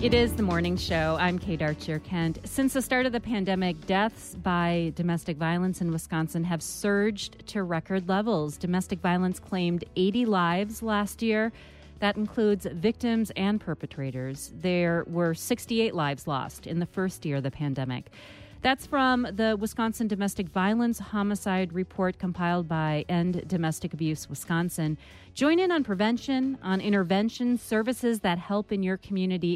It is the morning show. I'm Kate Archer-Kent. Since the start of the pandemic, deaths by domestic violence in Wisconsin have surged to record levels. Domestic violence claimed 80 lives last year. That includes victims and perpetrators. There were 68 lives lost in the first year of the pandemic. That's from the Wisconsin Domestic Violence Homicide Report compiled by End Domestic Abuse Wisconsin. Join in on prevention, on intervention, services that help in your community,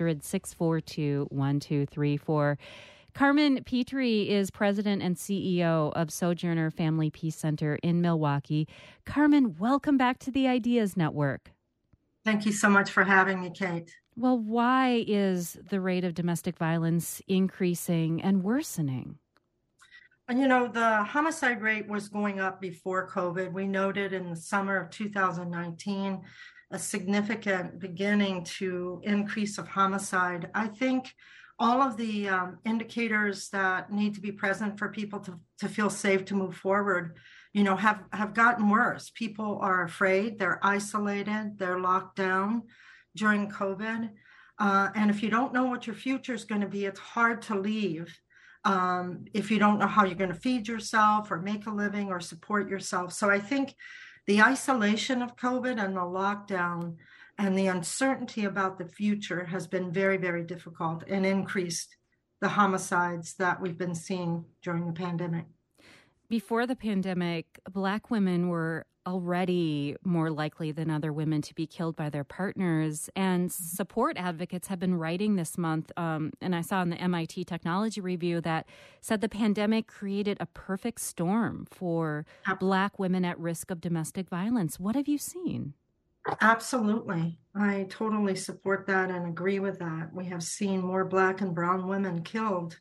800-642-1234. Carmen Petrie is president and CEO of Sojourner Family Peace Center in Milwaukee. Carmen, welcome back to the Ideas Network. Thank you so much for having me, Kate. Well, why is the rate of domestic violence increasing and worsening? And the homicide rate was going up before COVID. We noted in the summer of 2019 a significant beginning to increase of homicide. I think all of the indicators that need to be present for people to feel safe to move forward, have gotten worse. People are afraid, they're isolated, they're locked down during COVID. And if you don't know what your future is going to be, it's hard to leave if you don't know how you're going to feed yourself or make a living or support yourself. So I think the isolation of COVID and the lockdown and the uncertainty about the future has been very, very difficult and increased the homicides that we've been seeing during the pandemic. Before the pandemic, Black women were already more likely than other women to be killed by their partners. And support advocates have been writing this month, and I saw in the MIT Technology Review that said the pandemic created a perfect storm for Black women at risk of domestic violence. What have you seen? Absolutely. I totally support that and agree with that. We have seen more Black and brown women killed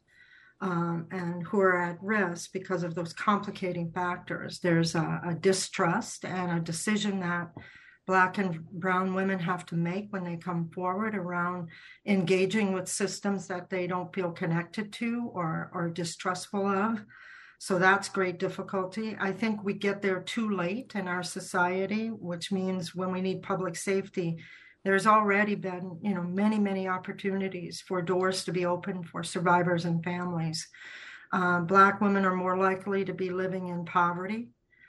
and who are at risk because of those complicating factors. There's a distrust and a decision that Black and brown women have to make when they come forward around engaging with systems that they don't feel connected to or distrustful of. So that's great difficulty. I think we get there too late in our society, which means when we need public safety, there's already been, many, many opportunities for doors to be opened for survivors and families. Black women are more likely to be living in poverty,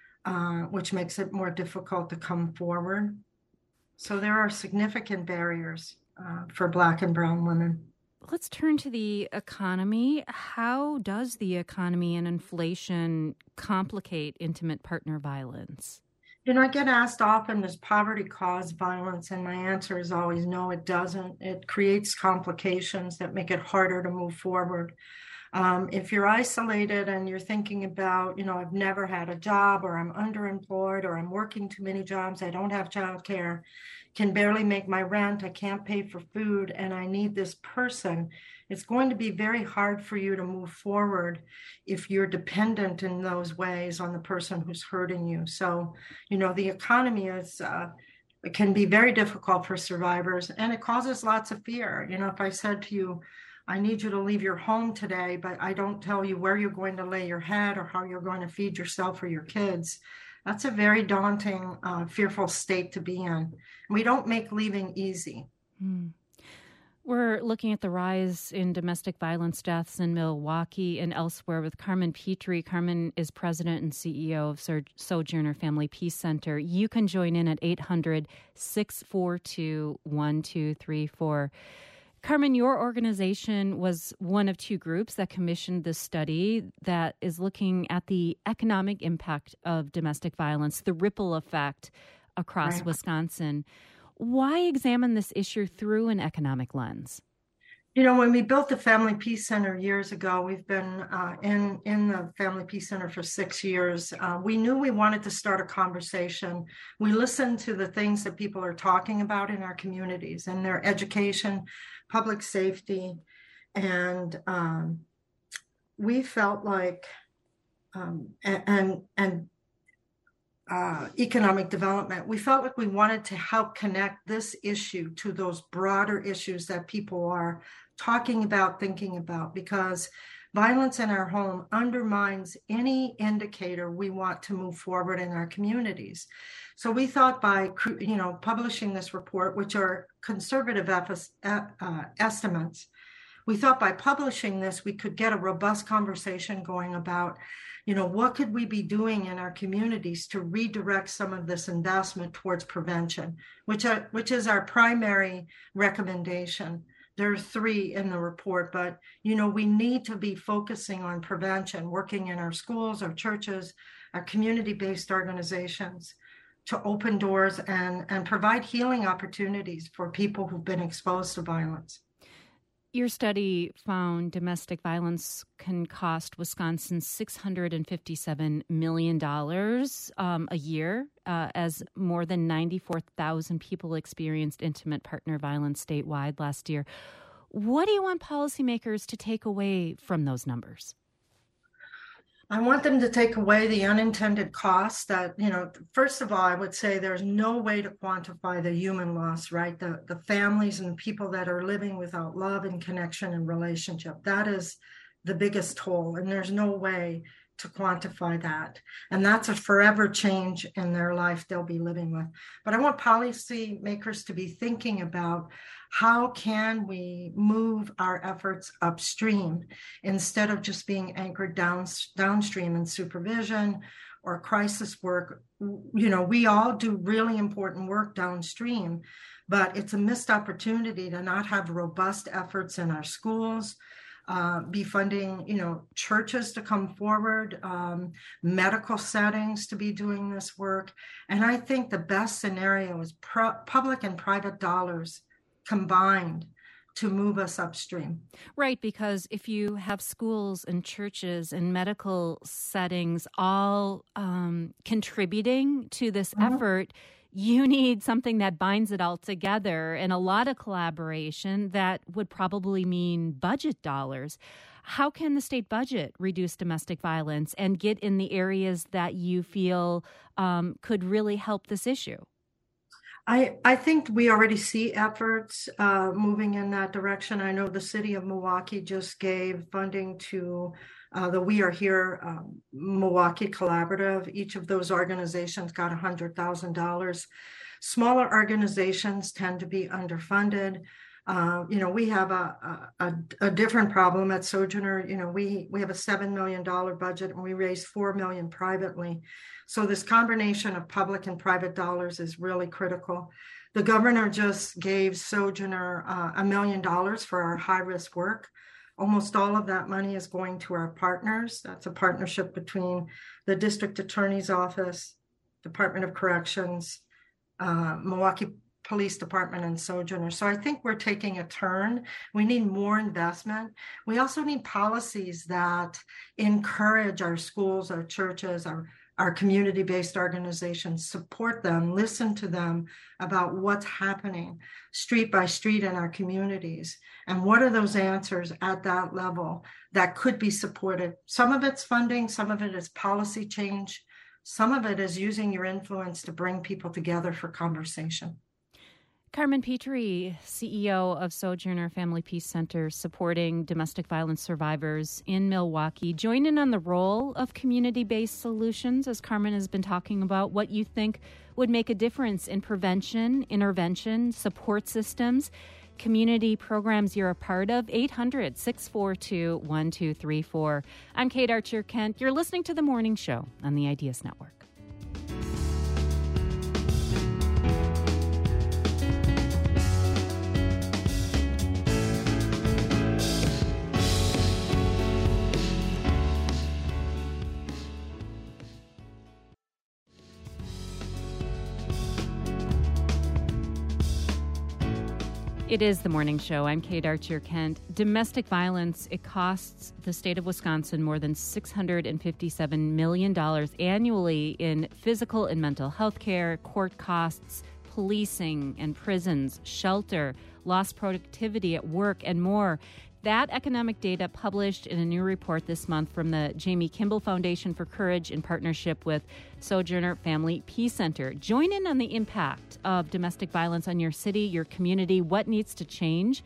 which makes it more difficult to come forward. So there are significant barriers for Black and brown women. Let's turn to the economy. How does the economy and inflation complicate intimate partner violence? I get asked often, does poverty cause violence? And my answer is always no, it doesn't. It creates complications that make it harder to move forward. If you're isolated and you're thinking about, I've never had a job, or I'm underemployed, or I'm working too many jobs, I don't have childcare, can barely make my rent, I can't pay for food, and I need this person, it's going to be very hard for you to move forward if you're dependent in those ways on the person who's hurting you. So, the economy it can be very difficult for survivors, and it causes lots of fear. If I said to you, I need you to leave your home today, but I don't tell you where you're going to lay your head or how you're going to feed yourself or your kids, that's a very daunting, fearful state to be in. We don't make leaving easy. We're looking at the rise in domestic violence deaths in Milwaukee and elsewhere with Carmen Petrie. Carmen is president and CEO of Sojourner Family Peace Center. You can join in at 800-642-1234. Carmen, your organization was one of two groups that commissioned this study that is looking at the economic impact of domestic violence, the ripple effect across Wisconsin. Why examine this issue through an economic lens? When we built the Family Peace Center years ago, we've been in the Family Peace Center for 6 years. We knew we wanted to start a conversation. We listened to the things that people are talking about in our communities and their education, public safety, and we felt like economic development. We felt like we wanted to help connect this issue to those broader issues that people are talking about, thinking about, because Violence in our home undermines any indicator we want to move forward in our communities. So we thought by, publishing this report, which are conservative estimates, we thought by publishing this, we could get a robust conversation going about, what could we be doing in our communities to redirect some of this investment towards prevention, which is our primary recommendation. There are 3 in the report, but, we need to be focusing on prevention, working in our schools, our churches, our community-based organizations to open doors and provide healing opportunities for people who've been exposed to violence. Your study found domestic violence can cost Wisconsin $657 million a year, as more than 94,000 people experienced intimate partner violence statewide last year. What do you want policymakers to take away from those numbers? I want them to take away the unintended costs that, first of all, I would say there's no way to quantify the human loss, right? The families and people that are living without love and connection and relationship. That is the biggest toll, and there's no way to quantify that. And that's a forever change in their life they'll be living with. But I want policymakers to be thinking about how can we move our efforts upstream instead of just being anchored downstream in supervision or crisis work. We all do really important work downstream, but it's a missed opportunity to not have robust efforts in our schools, be funding, churches to come forward, medical settings to be doing this work. And I think the best scenario is public and private dollars combined to move us upstream. Right, because if you have schools and churches and medical settings all contributing to this effort, you need something that binds it all together and a lot of collaboration that would probably mean budget dollars. How can the state budget reduce domestic violence and get in the areas that you feel could really help this issue? I think we already see efforts moving in that direction. I know the city of Milwaukee just gave funding to the We Are Here Milwaukee Collaborative. Each of those organizations got $100,000. Smaller organizations tend to be underfunded. We have a different problem at Sojourner. We have a $7 million budget and we raised $4 million privately. So this combination of public and private dollars is really critical. The governor just gave Sojourner $1 million for our high-risk work. Almost all of that money is going to our partners. That's a partnership between the district attorney's office, Department of Corrections, Milwaukee Police Department, and Sojourner. So I think we're taking a turn. We need more investment. We also need policies that encourage our schools, our churches, our community-based organizations, support them, listen to them about what's happening street by street in our communities. And what are those answers at that level that could be supported? Some of it's funding, some of it is policy change, some of it is using your influence to bring people together for conversation. Carmen Petrie, CEO of Sojourner Family Peace Center, supporting domestic violence survivors in Milwaukee. Join in on the role of community-based solutions, as Carmen has been talking about, what you think would make a difference in prevention, intervention, support systems, community programs you're a part of. 800-642-1234. I'm Kate Archer-Kent. You're listening to The Morning Show on the Ideas Network. It is The Morning Show. I'm Kate Archer-Kent. Domestic violence, it costs the state of Wisconsin more than $657 million annually in physical and mental health care, court costs, policing and prisons, shelter, lost productivity at work, and more. That economic data published in a new report this month from the Jamie Kimball Foundation for Courage in partnership with Sojourner Family Peace Center. Join in on the impact of domestic violence on your city, your community, what needs to change.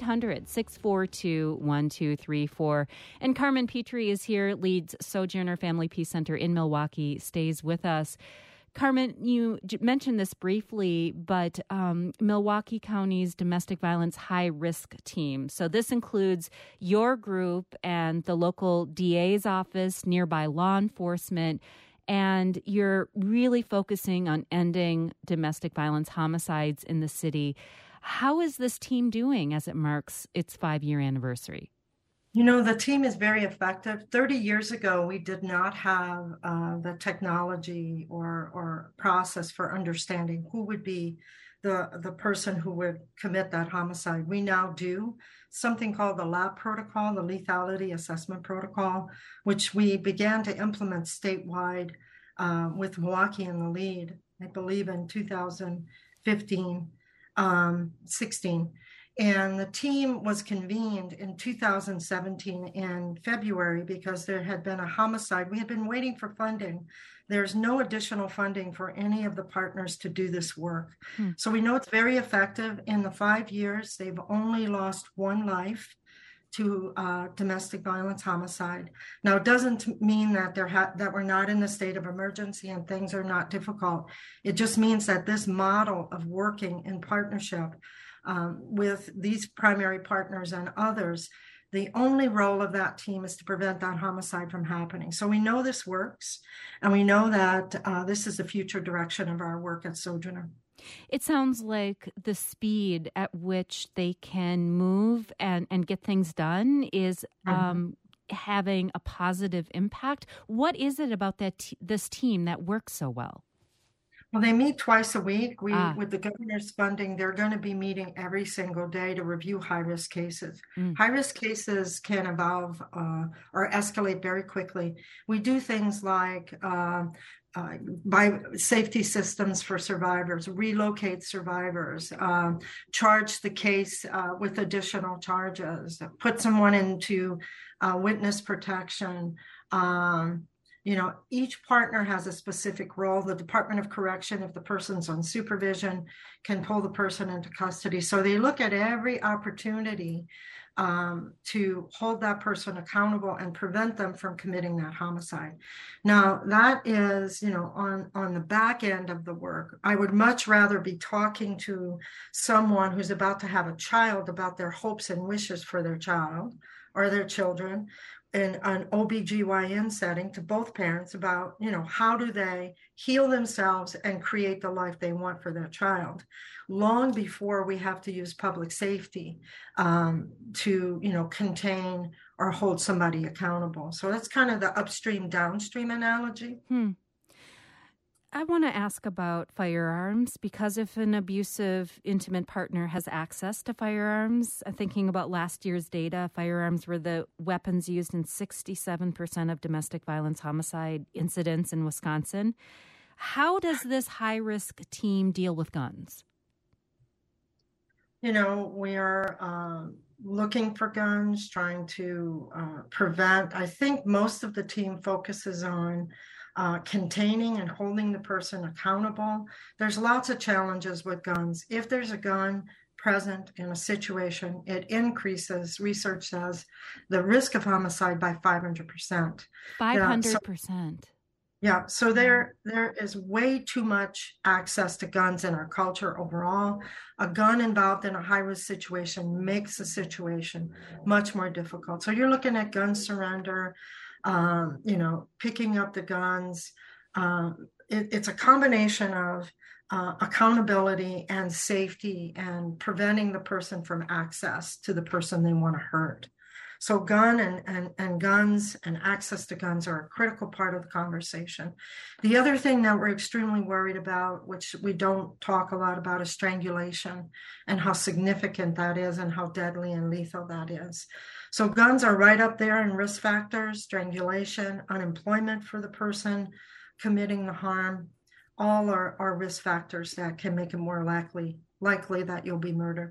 800-642-1234. And Carmen Petrie is here, leads Sojourner Family Peace Center in Milwaukee, stays with us. Carmen, you mentioned this briefly, but Milwaukee County's domestic violence high-risk team. So this includes your group and the local DA's office, nearby law enforcement, and you're really focusing on ending domestic violence homicides in the city. How is this team doing as it marks its 5-year anniversary? You know, the team is very effective. 30 years ago, we did not have the technology or process for understanding who would be the person who would commit that homicide. We now do something called the LAP protocol, the Lethality Assessment Protocol, which we began to implement statewide with Milwaukee in the lead, I believe in 2015, 16. And the team was convened in 2017 in February because there had been a homicide. We had been waiting for funding. There's no additional funding for any of the partners to do this work. So we know it's very effective. In the 5 years, they've only lost one life to domestic violence homicide. Now, it doesn't mean that that we're not in a state of emergency and things are not difficult. It just means that this model of working in partnership with these primary partners and others, the only role of that team is to prevent that homicide from happening. So we know this works, and we know that this is the future direction of our work at Sojourner. It sounds like the speed at which they can move and get things done is having a positive impact. What is it about this team that works so well? Well, they meet twice a week. With the governor's funding, they're going to be meeting every single day to review high-risk cases. High-risk cases can evolve or escalate very quickly. We do things like buy safety systems for survivors, relocate survivors, charge the case with additional charges, put someone into witness protection. You know, each partner has a specific role. The Department of Correction, if the person's on supervision, can pull the person into custody. So they look at every opportunity to hold that person accountable and prevent them from committing that homicide. Now, that is, you know, on the back end of the work. I would much rather be talking to someone who's about to have a child about their hopes and wishes for their child or their children, in an OBGYN setting to both parents about, you know, how do they heal themselves and create the life they want for their child, long before we have to use public safety to, you know, contain or hold somebody accountable. So that's kind of the upstream, downstream analogy. I want to ask about firearms, because if an abusive, intimate partner has access to firearms, thinking about last year's data, firearms were the weapons used in 67% of domestic violence homicide incidents in Wisconsin. How does this high-risk team deal with guns? You know, we are looking for guns, trying to prevent. I think most of the team focuses on containing and holding the person accountable. There's lots of challenges with guns. If there's a gun present in a situation, it increases, research says, the risk of homicide by 500%. 500%. Yeah, so there is way too much access to guns in our culture overall. A gun involved in a high-risk situation makes the situation much more difficult. So you're looking at gun surrender, you know, picking up the guns. It's a combination of accountability and safety and preventing the person from access to the person they want to hurt. So gun and guns and access to guns are a critical part of the conversation. The other thing that we're extremely worried about, which we don't talk a lot about, is strangulation and how significant that is and how deadly and lethal that is. So guns are right up there in risk factors: strangulation, unemployment for the person committing the harm. All are risk factors that can make it more likely that you'll be murdered.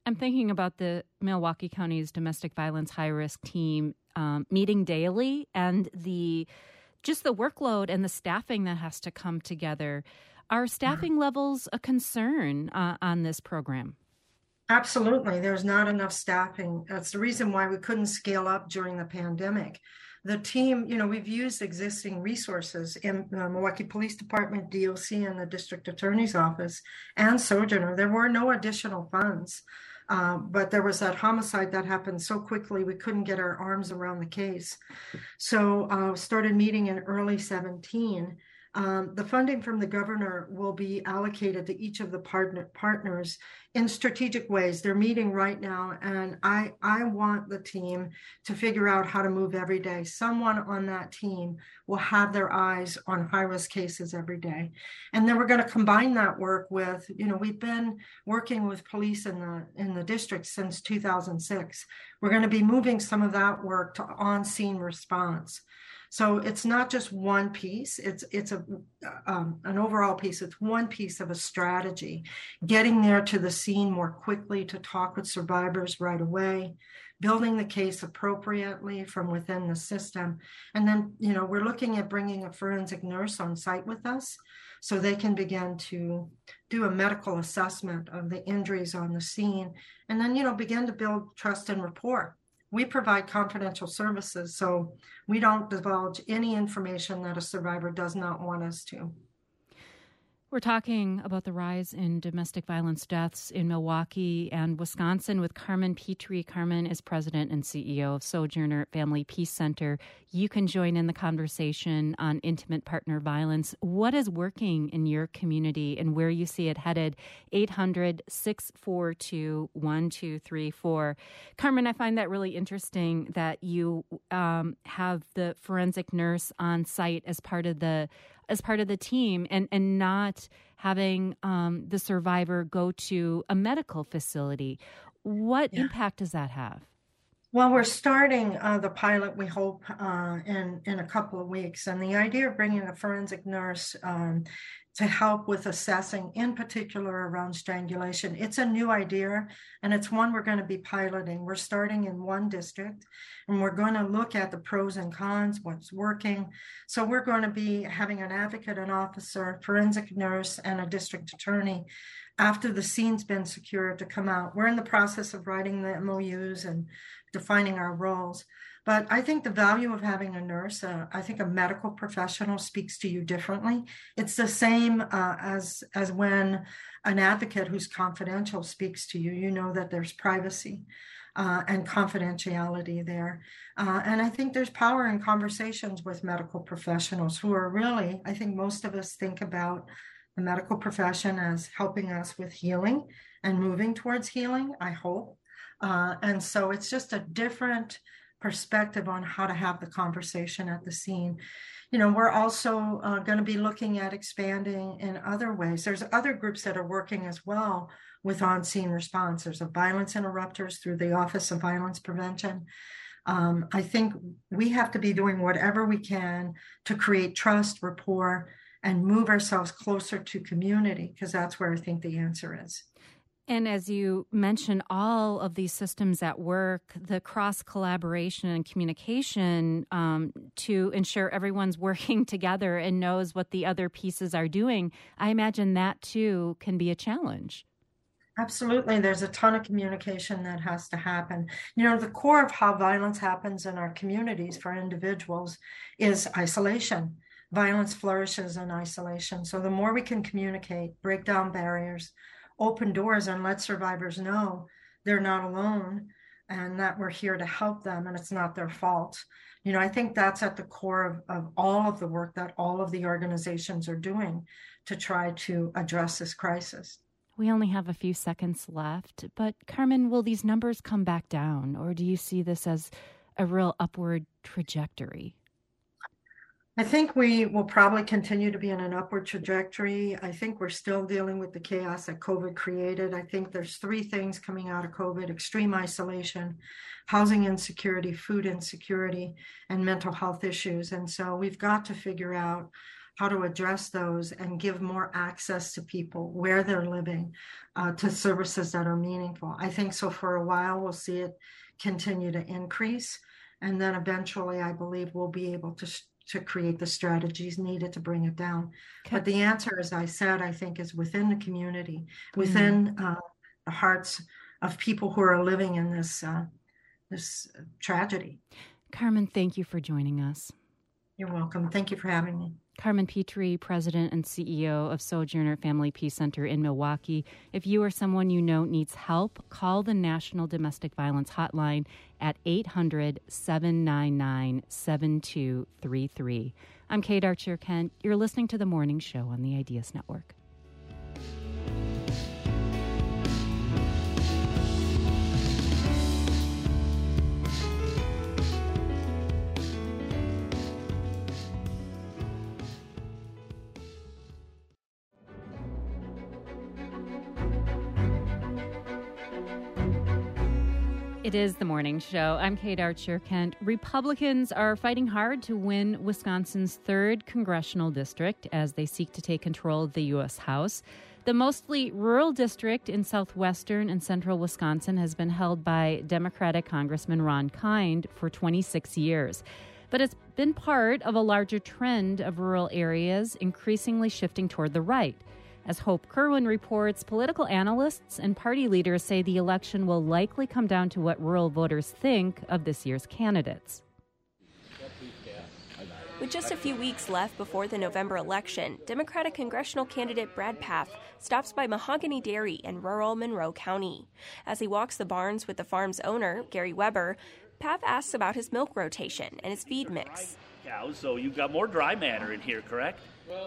I'm thinking about the Milwaukee County's domestic violence high-risk team meeting daily and the workload and the staffing that has to come together. Are staffing levels a concern on this program? Absolutely. There's not enough staffing. That's the reason why we couldn't scale up during the pandemic. The team, we've used existing resources in the Milwaukee Police Department, DOC, and the District Attorney's Office, and Sojourner. There were no additional funds, but there was that homicide that happened so quickly we couldn't get our arms around the case. So started meeting in early 17. The funding from the governor will be allocated to each of the partners in strategic ways. They're meeting right now, and I want the team to figure out how to move every day. Someone on that team will have their eyes on high-risk cases every day. And then we're going to combine that work with, we've been working with police in the district since 2006. We're going to be moving some of that work to on-scene response. So it's not just one piece, it's an overall piece. It's one piece of a strategy, getting there to the scene more quickly to talk with survivors right away, building the case appropriately from within the system. And then, we're looking at bringing a forensic nurse on site with us so they can begin to do a medical assessment of the injuries on the scene, and then, begin to build trust and rapport. We provide confidential services, so we don't divulge any information that a survivor does not want us to. We're talking about the rise in domestic violence deaths in Milwaukee and Wisconsin with Carmen Petrie. Carmen is president and CEO of Sojourner Family Peace Center. You can join in the conversation on intimate partner violence. What is working in your community and where you see it headed? 800-642-1234. Carmen, I find that really interesting that you have the forensic nurse on site as part of the team and not having the survivor go to a medical facility. What impact does that have? Well, we're starting the pilot, we hope, in a couple of weeks. And the idea of bringing a forensic nurse to help with assessing, in particular around strangulation, it's a new idea, and it's one we're going to be piloting. We're starting in one district, and we're going to look at the pros and cons, what's working. So we're going to be having an advocate, an officer, forensic nurse, and a district attorney after the scene's been secured to come out. We're in the process of writing the MOUs and defining our roles. But I think the value of having a nurse, I think a medical professional speaks to you differently. It's the same as when an advocate who's confidential speaks to you. You know that there's privacy and confidentiality there. And I think there's power in conversations with medical professionals who are really, I think most of us think about the medical profession as helping us with healing and moving towards healing, I hope. And so it's just a different perspective on how to have the conversation at the scene. We're also going to be looking at expanding in other ways. There's other groups that are working as well with on-scene response. There's a violence interrupters through the Office of Violence Prevention. I think we have to be doing whatever we can to create trust, rapport, and move ourselves closer to community, because that's where I think the answer is. And as you mentioned, all of these systems at work, the cross-collaboration and communication to ensure everyone's working together and knows what the other pieces are doing, I imagine that, too, can be a challenge. Absolutely. There's a ton of communication that has to happen. The core of how violence happens in our communities for individuals is isolation. Violence flourishes in isolation. So the more we can communicate, break down barriers, open doors, and let survivors know they're not alone and that we're here to help them and it's not their fault. I think that's at the core of all of the work that all of the organizations are doing to try to address this crisis. We only have a few seconds left, but Carmen, will these numbers come back down, or do you see this as a real upward trajectory? I think we will probably continue to be in an upward trajectory. I think we're still dealing with the chaos that COVID created. I think there's three things coming out of COVID: extreme isolation, housing insecurity, food insecurity, and mental health issues. And so we've got to figure out how to address those and give more access to people where they're living to services that are meaningful. I think so for a while, we'll see it continue to increase. And then eventually, I believe we'll be able to create the strategies needed to bring it down. Okay. But the answer, as I said, I think is within the community, within the hearts of people who are living in this tragedy. Carmen, thank you for joining us. You're welcome. Thank you for having me. Carmen Petrie, President and CEO of Sojourner Family Peace Center in Milwaukee. If you or someone you know needs help, call the National Domestic Violence Hotline at 800-799-7233. I'm Kate Archer-Kent. You're listening to The Morning Show on the Ideas Network. It is The Morning Show. I'm Kate Archer-Kent. Republicans are fighting hard to win Wisconsin's 3rd congressional district as they seek to take control of the U.S. House. The mostly rural district in southwestern and central Wisconsin has been held by Democratic Congressman Ron Kind for 26 years. But it's been part of a larger trend of rural areas increasingly shifting toward the right. As Hope Kerwin reports, political analysts and party leaders say the election will likely come down to what rural voters think of this year's candidates. With just a few weeks left before the November election, Democratic congressional candidate Brad Pfaff stops by Mahogany Dairy in rural Monroe County. As he walks the barns with the farm's owner, Gary Weber, Pfaff asks about his milk rotation and his feed mix. Cows, so you've got more dry matter in here, correct?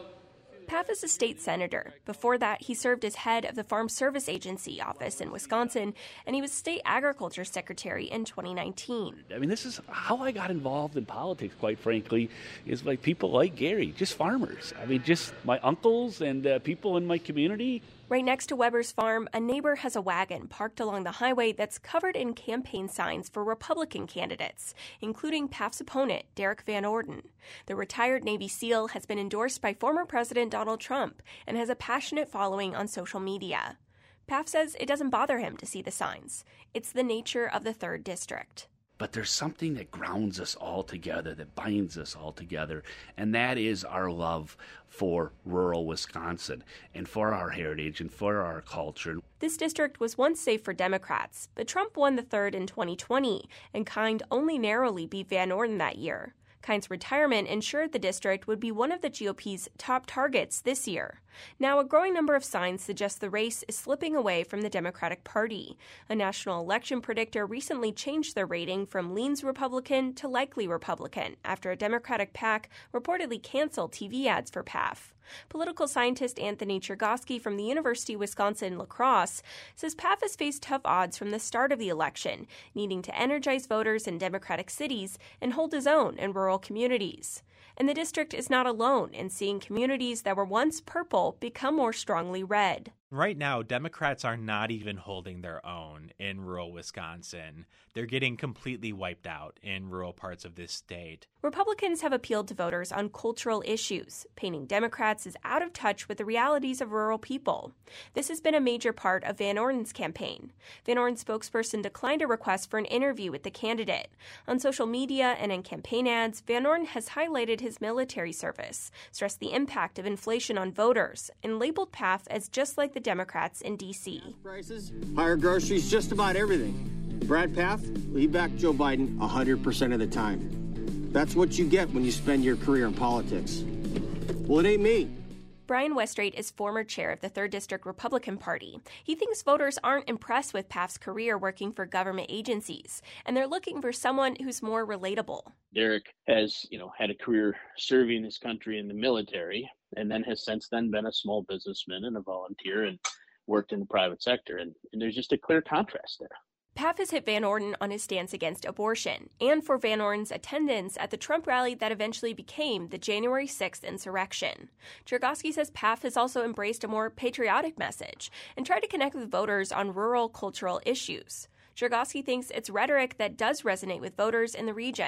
Pfaff is a state senator. Before that, he served as head of the Farm Service Agency office in Wisconsin, and he was state agriculture secretary in 2019. I mean, this is how I got involved in politics, quite frankly, is like people like Gary, just farmers. I mean, just my uncles and people in my community. Right next to Weber's farm, a neighbor has a wagon parked along the highway that's covered in campaign signs for Republican candidates, including Pfaff's opponent, Derek Van Orden. The retired Navy SEAL has been endorsed by former President Donald Trump and has a passionate following on social media. Pfaff says it doesn't bother him to see the signs. It's the nature of the 3rd district. But there's something that grounds us all together, that binds us all together, and that is our love for rural Wisconsin and for our heritage and for our culture. This district was once safe for Democrats, but Trump won the 3rd in 2020, and Kind only narrowly beat Van Orden that year. Kind's retirement ensured the district would be one of the GOP's top targets this year. Now, a growing number of signs suggest the race is slipping away from the Democratic Party. A national election predictor recently changed their rating from leans Republican to likely Republican after a Democratic PAC reportedly canceled TV ads for Pfaff. Political scientist Anthony Chergosky from the University of Wisconsin-La Crosse says Pfaff has faced tough odds from the start of the election, needing to energize voters in Democratic cities and hold his own in rural communities. And the district is not alone in seeing communities that were once purple become more strongly red. Right now, Democrats are not even holding their own in rural Wisconsin. They're getting completely wiped out in rural parts of this state. Republicans have appealed to voters on cultural issues, painting Democrats as out of touch with the realities of rural people. This has been a major part of Van Orden's campaign. Van Orden's spokesperson declined a request for an interview with the candidate. On social media and in campaign ads, Van Orden has highlighted his military service, stressed the impact of inflation on voters, and labeled Pfaff as just like the Democrats in D.C. Prices, higher groceries, just about everything. Brad Pfaff, he backed Joe Biden 100% of the time. That's what you get when you spend your career in politics. Well, it ain't me. Brian Westrate is former chair of the 3rd District Republican Party. He thinks voters aren't impressed with Pfaff's career working for government agencies, and they're looking for someone who's more relatable. Derek has, had a career serving his country in the military, and then has since then been a small businessman and a volunteer and worked in the private sector. And there's just a clear contrast there. Pfaff has hit Van Orden on his stance against abortion and for Van Orden's attendance at the Trump rally that eventually became the January 6th insurrection. Chergosky says Pfaff has also embraced a more patriotic message and tried to connect with voters on rural cultural issues. Chergosky thinks it's rhetoric that does resonate with voters in the region.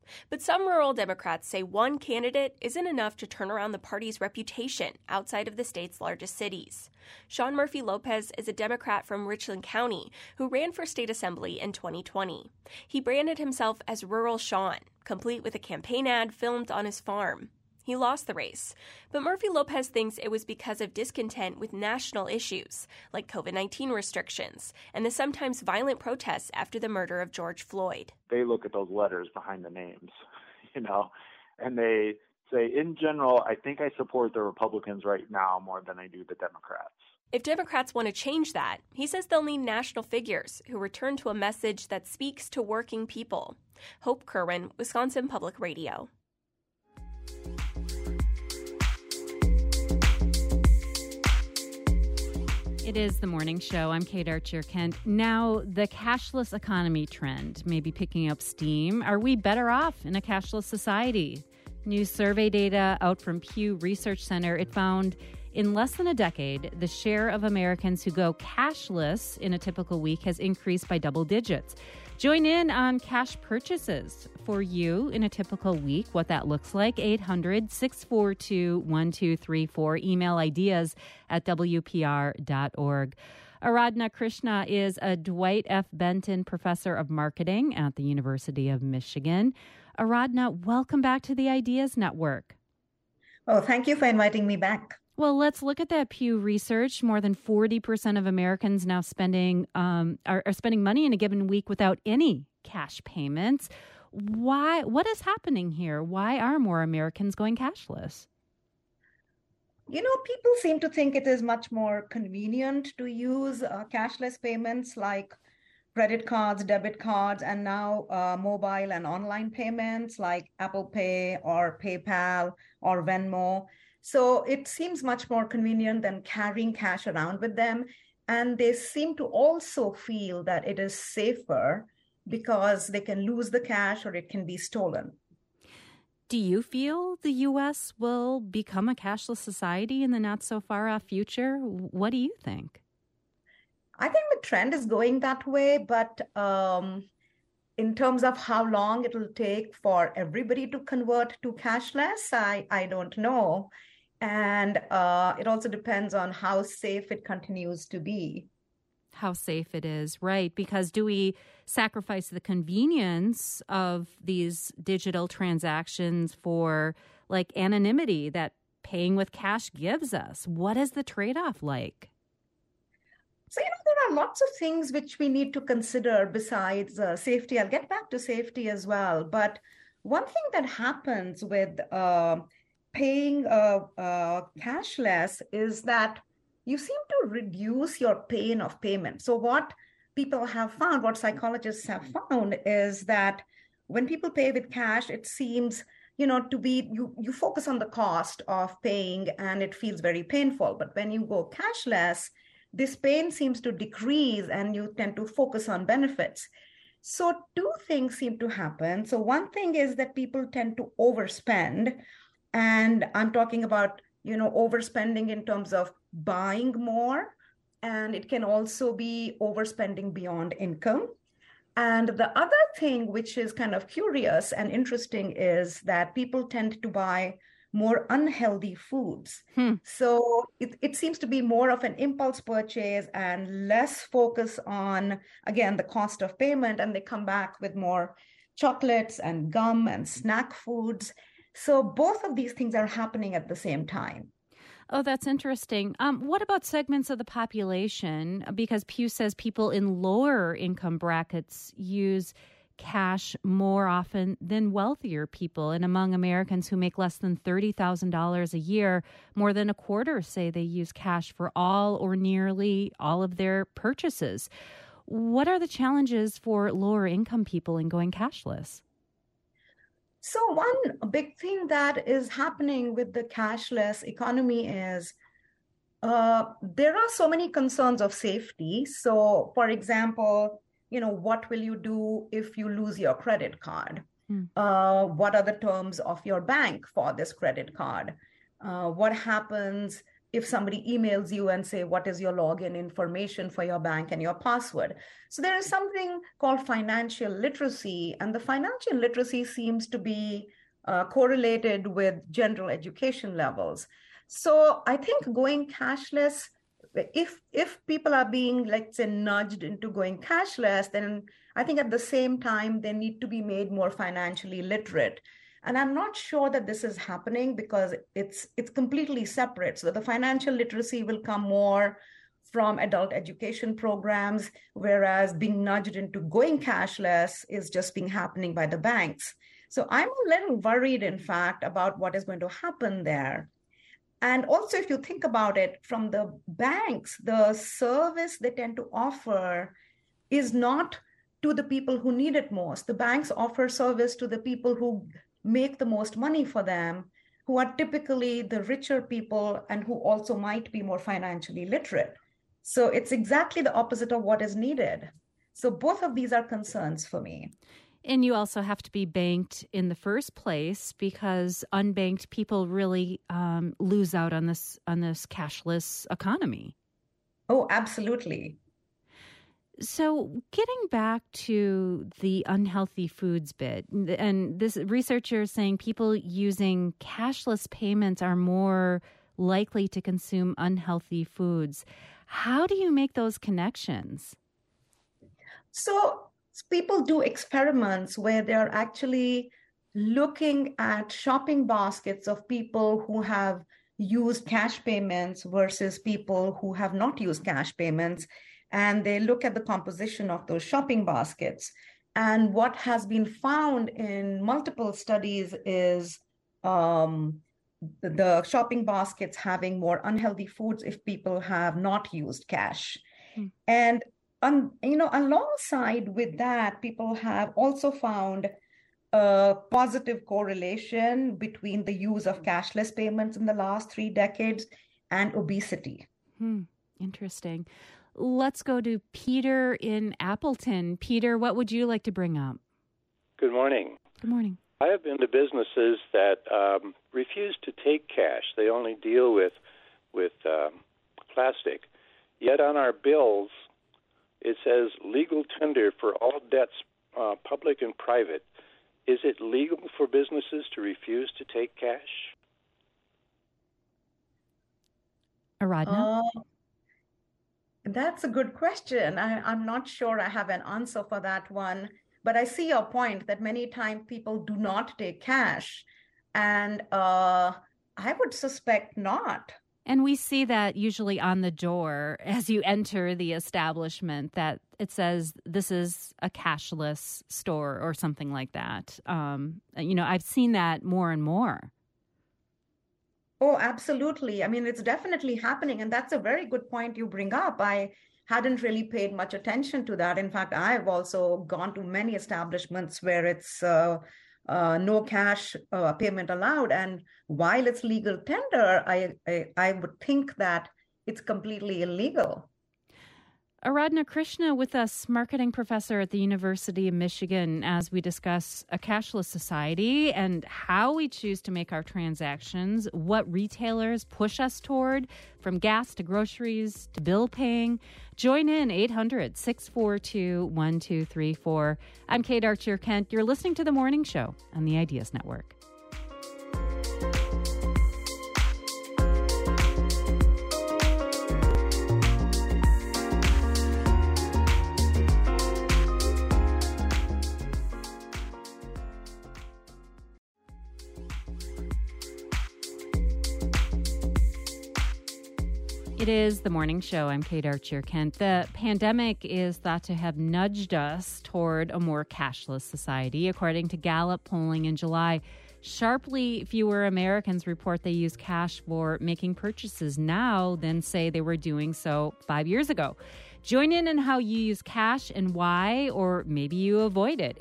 But some rural Democrats say one candidate isn't enough to turn around the party's reputation outside of the state's largest cities. Sean Murphy Lopez is a Democrat from Richland County who ran for state assembly in 2020. He branded himself as Rural Sean, complete with a campaign ad filmed on his farm. He lost the race, but Murphy Lopez thinks it was because of discontent with national issues like COVID-19 restrictions and the sometimes violent protests after the murder of George Floyd. They look at those letters behind the names, and they say, in general, I think I support the Republicans right now more than I do the Democrats. If Democrats want to change that, he says they'll need national figures who return to a message that speaks to working people. Hope Kerwin, Wisconsin Public Radio. It is the morning show. I'm Kate Archer-Kent. Now, the cashless economy trend may be picking up steam. Are we better off in a cashless society? New survey data out from Pew Research Center, it found in less than a decade, the share of Americans who go cashless in a typical week has increased by double digits. Join in on cash purchases for you in a typical week, what that looks like. 800-642-1234. Email ideas at WPR.org. Aradhna Krishna is a Dwight F. Benton Professor of Marketing at the University of Michigan. Aradhna, welcome back to the Ideas Network. Oh, thank you for inviting me back. Well, let's look at that Pew research. More than 40% of Americans now are spending money in a given week without any cash payments. Why? What is happening here? Why are more Americans going cashless? People seem to think it is much more convenient to use cashless payments like credit cards, debit cards, and now mobile and online payments like Apple Pay or PayPal or Venmo. So it seems much more convenient than carrying cash around with them. And they seem to also feel that it is safer because they can lose the cash or it can be stolen. Do you feel the U.S. will become a cashless society in the not so far off future? What do you think? I think the trend is going that way, but in terms of how long it will take for everybody to convert to cashless, I don't know. And it also depends on how safe it continues to be. How safe it is, right? Because do we sacrifice the convenience of these digital transactions for like anonymity that paying with cash gives us? What is the trade-off like? So, there are lots of things which we need to consider besides safety. I'll get back to safety as well. But one thing that happens with paying cashless is that you seem to reduce your pain of payment. So what people have found, what psychologists have found, is that when people pay with cash, it seems, to be, you focus on the cost of paying and it feels very painful. But when you go cashless, this pain seems to decrease and you tend to focus on benefits. So two things seem to happen. So one thing is that people tend to overspend. And I'm talking about, overspending in terms of buying more. And it can also be overspending beyond income. And the other thing, which is kind of curious and interesting, is that people tend to buy more unhealthy foods. So it seems to be more of an impulse purchase and less focus on, again, the cost of payment. And they come back with more chocolates and gum and snack foods. So both of these things are happening at the same time. Oh, that's interesting. What about segments of the population? Because Pew says people in lower income brackets use cash more often than wealthier people. And among Americans who make less than $30,000 a year, more than a quarter say they use cash for all or nearly all of their purchases. What are the challenges for lower income people in going cashless? So one big thing that is happening with the cashless economy is there are so many concerns of safety. So, for example, what will you do if you lose your credit card? What are the terms of your bank for this credit card? What happens if somebody emails you and say, what is your login information for your bank and your password? So there is something called financial literacy, and the financial literacy seems to be correlated with general education levels. So I think going cashless, if people are being, let's say, nudged into going cashless, then I think at the same time, they need to be made more financially literate. And I'm not sure that this is happening because it's completely separate. So the financial literacy will come more from adult education programs, whereas being nudged into going cashless is just being happening by the banks. So I'm a little worried, in fact, about what is going to happen there. And also, if you think about it, from the banks, the service they tend to offer is not to the people who need it most. The banks offer service to the people who make the most money for them, who are typically the richer people and who also might be more financially literate. So it's exactly the opposite of what is needed. So both of these are concerns for me. And you also have to be banked in the first place, because unbanked people really lose out on this cashless economy. Oh, absolutely. So getting back to the unhealthy foods bit, and this researcher is saying people using cashless payments are more likely to consume unhealthy foods. How do you make those connections? So people do experiments where they're actually looking at shopping baskets of people who have used cash payments versus people who have not used cash payments. And they look at the composition of those shopping baskets. And what has been found in multiple studies is the shopping baskets having more unhealthy foods if people have not used cash. And alongside with that, people have also found a positive correlation between the use of cashless payments in the last 3 decades and obesity. Interesting. Let's go to Peter in Appleton. Peter, what would you like to bring up? Good morning. Good morning. I have been to businesses that refuse to take cash. They only deal with plastic. Yet on our bills, it says legal tender for all debts, public and private. Is it legal for businesses to refuse to take cash? Aradhana? That's a good question. I'm not sure I have an answer for that one, but I see your point that many times people do not take cash. And I would suspect not. And we see that usually on the door as you enter the establishment, that it says this is a cashless store or something like that. I've seen that more and more. Oh, absolutely. I mean, it's definitely happening. And that's a very good point you bring up. I hadn't really paid much attention to that. In fact, I've also gone to many establishments where it's no cash payment allowed. And while it's legal tender, I would think that it's completely illegal. Aradhana Krishna with us, marketing professor at the University of Michigan, as we discuss a cashless society and how we choose to make our transactions, what retailers push us toward, from gas to groceries to bill paying. Join in 800-642-1234. I'm Kate Archer-Kent. You're listening to The Morning Show on the Ideas Network. It is The Morning Show. I'm Kate Archer-Kent. The pandemic is thought to have nudged us toward a more cashless society. According to Gallup polling in July, sharply fewer Americans report they use cash for making purchases now than say they were doing so 5 years ago. Join in on how you use cash and why, or maybe you avoid it.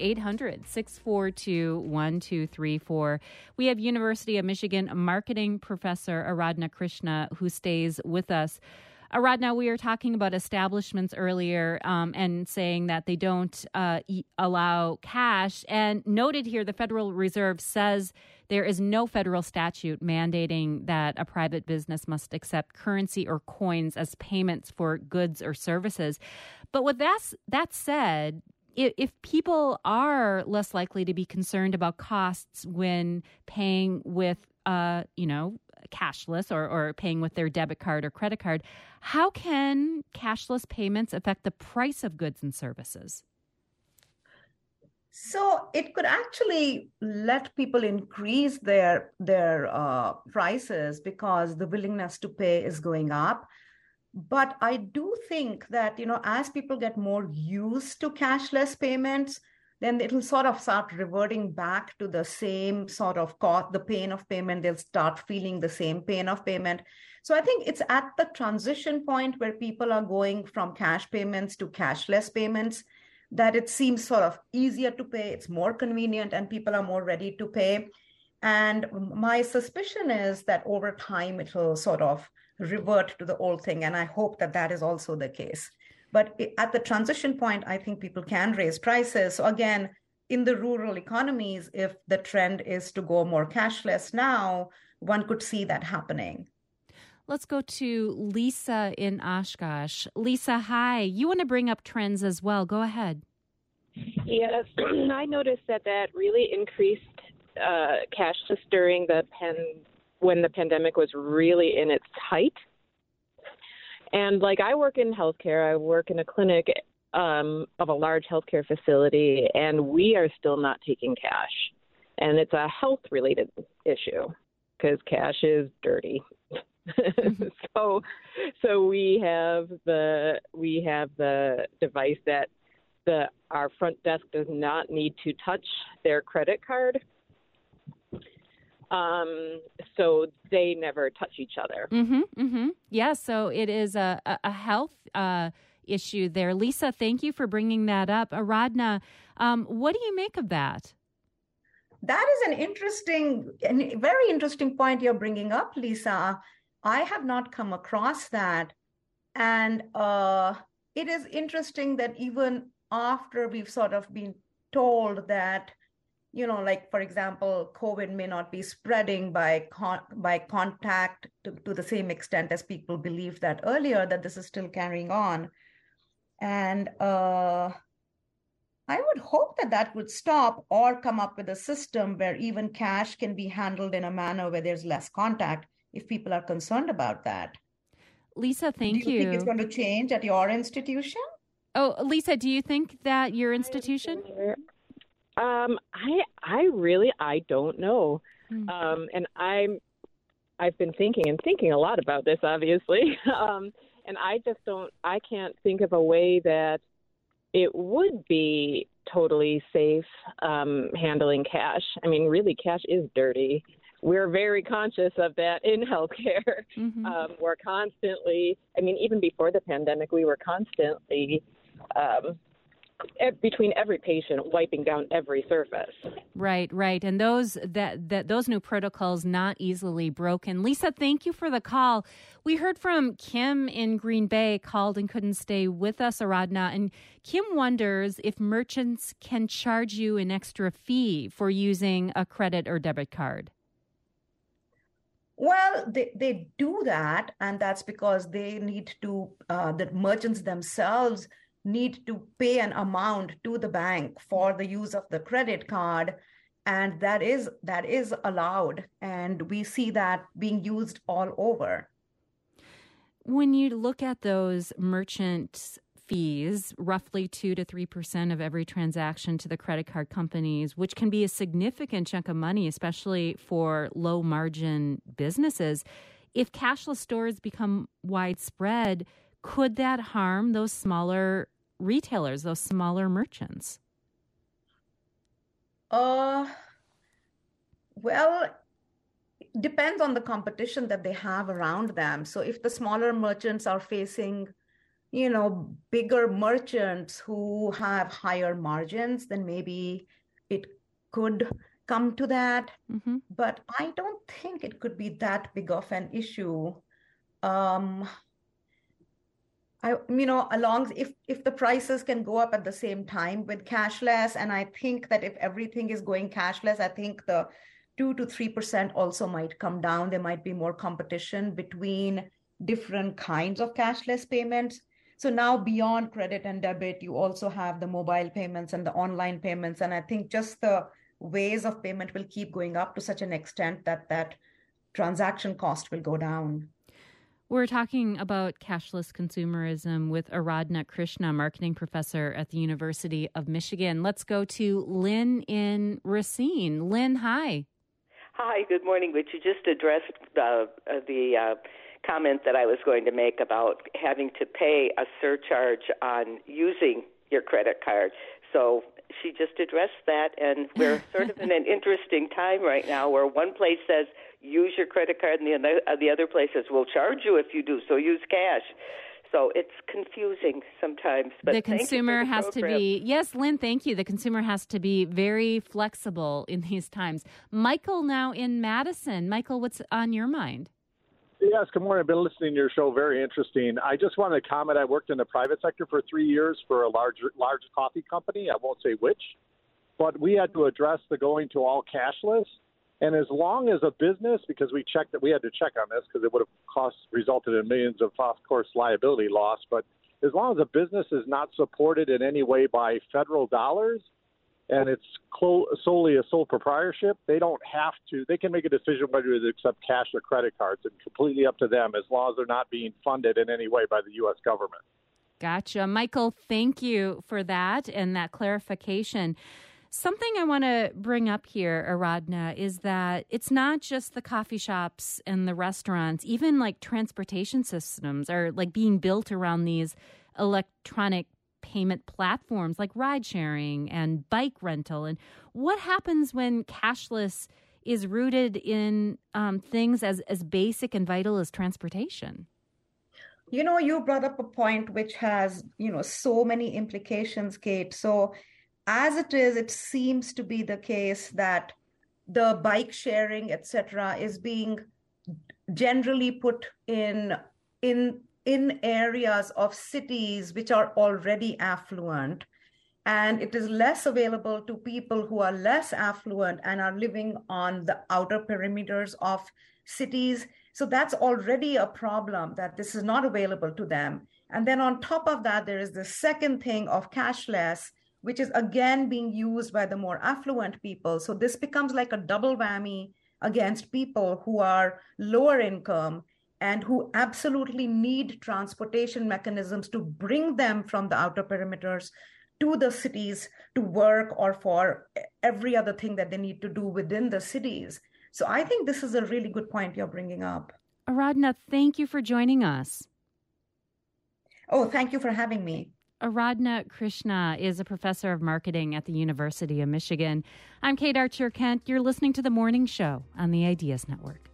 800-642-1234. We have University of Michigan marketing professor Aradhana Krishna, who stays with us. Aradhna, we were talking about establishments earlier and saying that they don't allow cash. And noted here, the Federal Reserve says there is no federal statute mandating that a private business must accept currency or coins as payments for goods or services. But with that said, if people are less likely to be concerned about costs when paying with, cashless or paying with their debit card or credit card, how can cashless payments affect the price of goods and services? So it could actually let people increase their prices because the willingness to pay is going up. But I do think that, as people get more used to cashless payments, then it'll sort of start reverting back to the same sort of cost, the pain of payment. They'll start feeling the same pain of payment. So I think it's at the transition point where people are going from cash payments to cashless payments that it seems sort of easier to pay. It's more convenient and people are more ready to pay. And my suspicion is that over time, it'll sort of revert to the old thing. And I hope that that is also the case. But at the transition point, I think people can raise prices. So again, in the rural economies, if the trend is to go more cashless now, one could see that happening. Let's go to Lisa in Oshkosh. Lisa, hi. You want to bring up trends as well. Go ahead. Yes, I noticed that really increased cashless during when the pandemic was really in its height. And I work in healthcare, I work in a clinic of a large healthcare facility, and we are still not taking cash. And it's a health-related issue because cash is dirty. So we have the device that our front desk does not need to touch their credit card. So they never touch each other. Yeah, so it is a health issue there. Lisa, thank you for bringing that up. Aradhna, what do you make of that? That is a very interesting point you're bringing up, Lisa. I have not come across that. And it is interesting that even after we've sort of been told that, for example, COVID may not be spreading by contact to the same extent as people believed that earlier, that this is still carrying on. And I would hope that would stop or come up with a system where even cash can be handled in a manner where there's less contact if people are concerned about that. Lisa, thank you. Do you think it's going to change at your institution? Oh, Lisa, do you think that your institution? I don't know. And I've been thinking a lot about this, obviously. And I can't think of a way that it would be totally safe handling cash. I mean, really, cash is dirty. We're very conscious of that in healthcare. We're constantly, even before the pandemic, we were constantly between every patient, wiping down every surface. Right. And those new protocols not easily broken. Lisa, thank you for the call. We heard from Kim in Green Bay, called and couldn't stay with us, Aradhna. And Kim wonders if merchants can charge you an extra fee for using a credit or debit card. Well, they do that, and that's because they need to, the merchants themselves need to pay an amount to the bank for the use of the credit card, and that is allowed, and we see that being used all over. When you look at those merchant fees, roughly 2 to 3% of every transaction to the credit card companies, which can be a significant chunk of money, especially for low margin businesses, if cashless stores become widespread, could that harm those smaller retailers, those smaller merchants? Well, depends on the competition that they have around them. So if the smaller merchants are facing, bigger merchants who have higher margins, then maybe it could come to that. But I don't think it could be that big of an issue. if the prices can go up at the same time with cashless, and I think that if everything is going cashless, I think the 2 to 3% also might come down. There might be more competition between different kinds of cashless payments. So now beyond credit and debit, you also have the mobile payments and the online payments. And I think just the ways of payment will keep going up to such an extent that transaction cost will go down. We're talking about cashless consumerism with Aradhna Krishna, marketing professor at the University of Michigan. Let's go to Lynn in Racine. Lynn, hi. Hi, good morning. But you just addressed the comment that I was going to make about having to pay a surcharge on using your credit card. So she just addressed that, and we're sort of in an interesting time right now where one place says use your credit card and the other place says we'll charge you if you do, so use cash. So it's confusing sometimes. But the consumer has to be, yes, Lynn, thank you. The consumer has to be very flexible in these times. Michael now in Madison. Michael, what's on your mind? Yes, good morning. I've been listening to your show. Very interesting. I just wanted to comment. I worked in the private sector for 3 years for a large coffee company. I won't say which, but we had to address the going to all cashless. And as long as a business, because we had to check on this because it would have resulted in millions of course, liability loss. But as long as a business is not supported in any way by federal dollars, and it's solely a sole proprietorship, they can make a decision whether to accept cash or credit cards. It's completely up to them as long as they're not being funded in any way by the U.S. government. Gotcha. Michael, thank you for that and that clarification. Something I want to bring up here, Aradhna, is that it's not just the coffee shops and the restaurants, even like transportation systems are like being built around these electronic payment platforms like ride sharing and bike rental. And what happens when cashless is rooted in things as basic and vital as transportation? You brought up a point which has, so many implications, Kate. So as it is, it seems to be the case that the bike sharing, etc., is being generally put in areas of cities which are already affluent, and it is less available to people who are less affluent and are living on the outer perimeters of cities. So that's already a problem, that this is not available to them. And then on top of that, there is the second thing of cashless, which is again being used by the more affluent people. So this becomes like a double whammy against people who are lower income and who absolutely need transportation mechanisms to bring them from the outer perimeters to the cities to work or for every other thing that they need to do within the cities. So I think this is a really good point you're bringing up. Aradhna, thank you for joining us. Oh, thank you for having me. Aradhna Krishna is a professor of marketing at the University of Michigan. I'm Kate Archer-Kent. You're listening to The Morning Show on the Ideas Network.